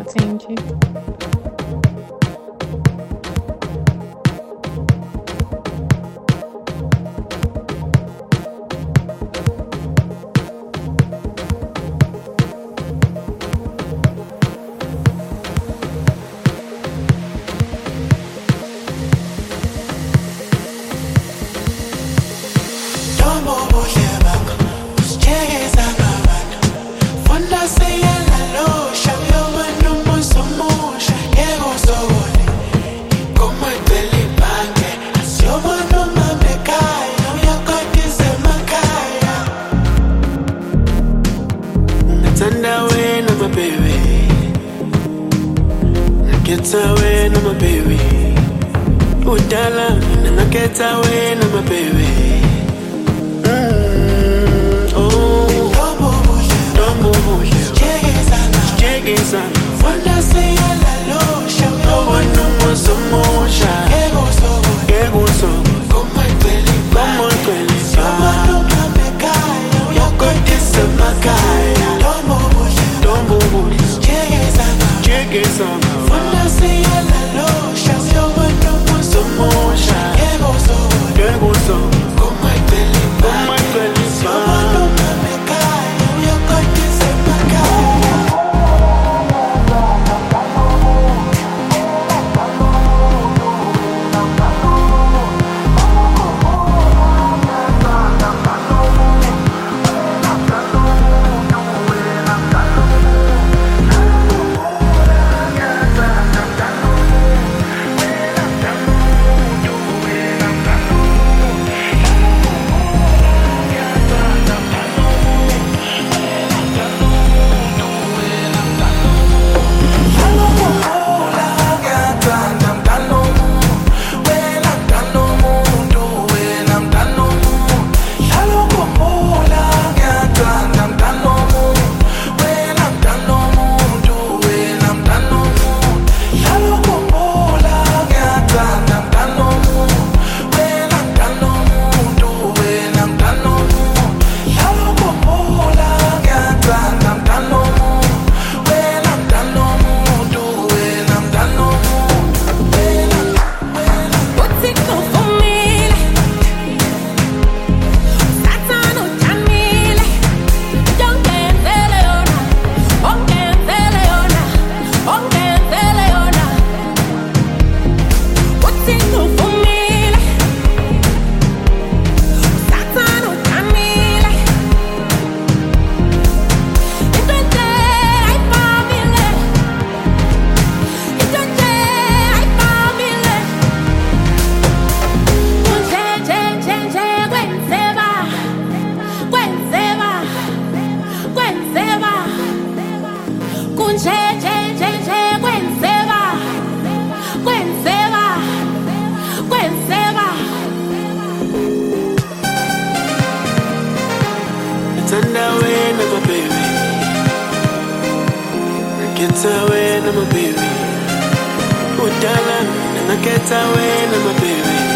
entendi. Get away, no my baby. Udala, and I get away, no my baby. Oh, don't move, Jiggies, Wanda say hello, show no one no more some motion. Ego so, come on, Kelly, you got this in my guy. Don't move, Jiggies, Wanda say hello, show no one no more some motion. Ego so, come on, Kelly, you got this in my guy. Get away, no my baby. Udala, and I get away, no my baby.